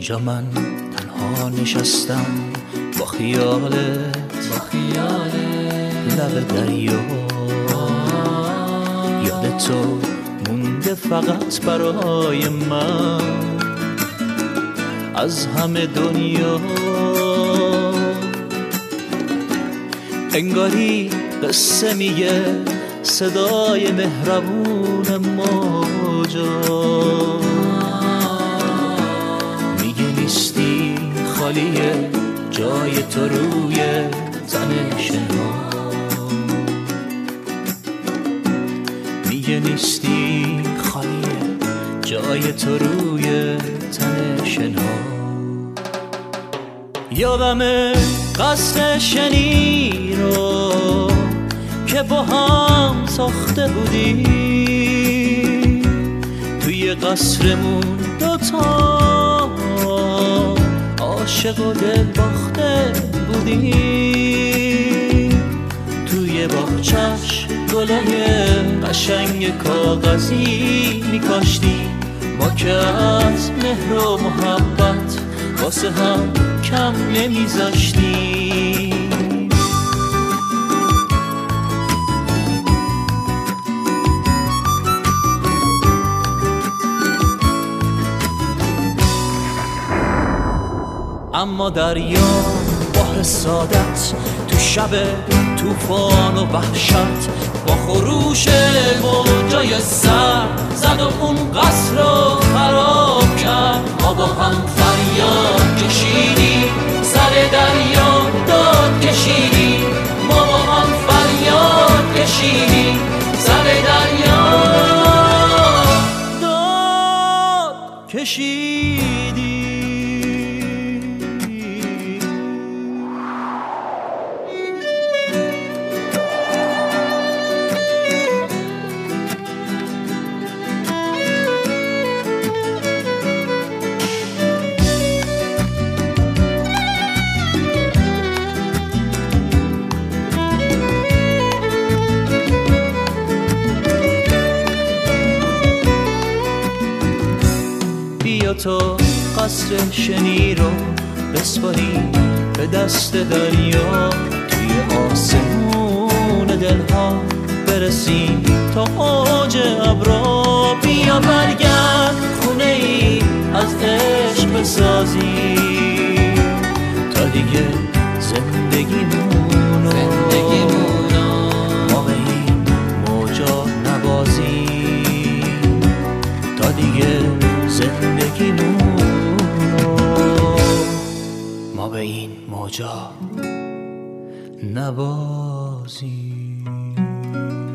اینجا من تنها نشستم با خیالت لب دریا، یاد تو مونده فقط برای من از همه دنیا. انگاری قصه میگه صدای مهربون موجا، میگه نیستی خالیه جای تو روی تن شنا، میگه نیستی خالیه جای تو روی تن شنا. یادم قصر شنی رو که با هم ساخته بودیم، توی قصرمون دوتا عاشق و دل باخته بودیم، توی باغچش گلای قشنگ کاغذی میکاشتیم، ما که از مهر و محبت واسه هم کم نمیذاشتیم. اما دریا با حسادت تو شب توفان و وحشت با خروش موجای سر زد و اون قصر رو خراب کرد. ما با هم فریاد کشیدیم، سر دریا داد کشیدیم، ما با هم فریاد کشیدیم، سر دریا داد کشیدیم. بیا تو قصر شنی رو بسپاری به دست دریا، توی آسمون دلها برسیم تا اوج ابرا. بیا برگرد خونه ای از عشق بسازیم تا دیگه زندگیمونو ما به این موجا نبازیم، تا دیگه زندگیمونو ما به این موجا نبازیم.